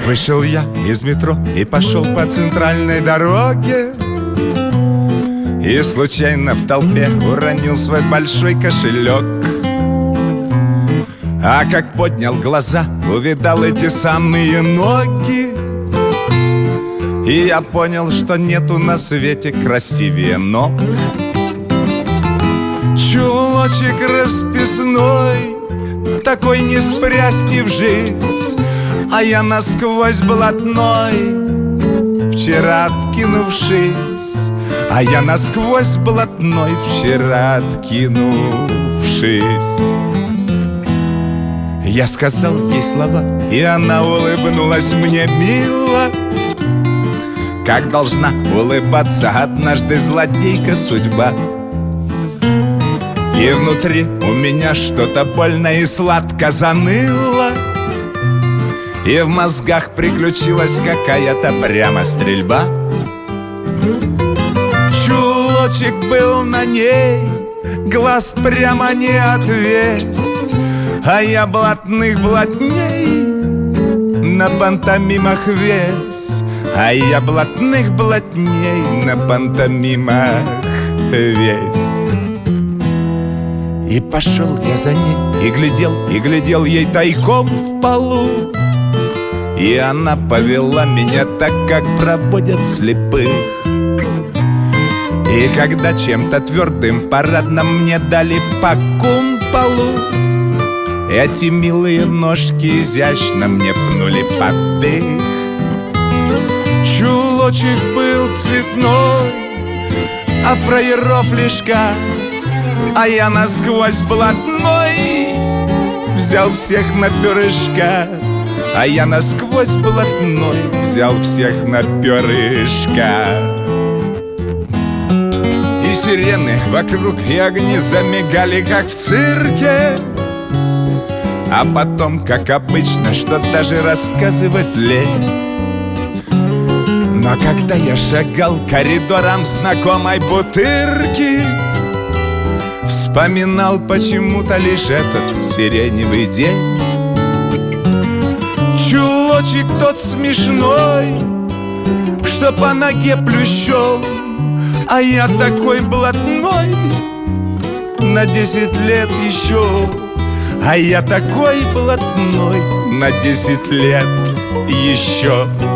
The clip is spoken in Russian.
Вышел я из метро и пошел по центральной дороге, и случайно в толпе уронил свой большой кошелек. А как поднял глаза, увидал эти самые ноги, и я понял, что нету на свете красивее ног. Чулочек расписной, такой не спрячь ни в жизнь, а я насквозь блатной, вчера откинувшись. А я насквозь блатной, вчера откинувшись. Я сказал ей слова, и она улыбнулась мне мило, как должна улыбаться однажды злодейка судьба. И внутри у меня что-то больно и сладко заныло, и в мозгах приключилась какая-то прямо стрельба. Чулочек был на ней, глаз прямо не отвесть, а я блатных блатней на пантомимах весь. А я блатных блатней на пантомимах весь. И пошел я за ней, и глядел ей тайком в полу, и она повела меня так, как проводят слепых. И когда чем-то твердым парадным мне дали по кумполу, эти милые ножки изящно мне пнули под дых. Чулочек был цветной, а фраеров лишка, а я насквозь блатной взял всех на перышко. А я насквозь блатной взял всех на перышко. И сирены вокруг, и огни замигали, как в цирке. А потом, как обычно, что даже рассказывать лень. Но когда я шагал коридором знакомой бутырки, вспоминал почему-то лишь этот сиреневый день. Чулочек тот смешной, что по ноге плющом, а я такой блатной на 10 лет еще. А я такой блатной на 10 лет еще.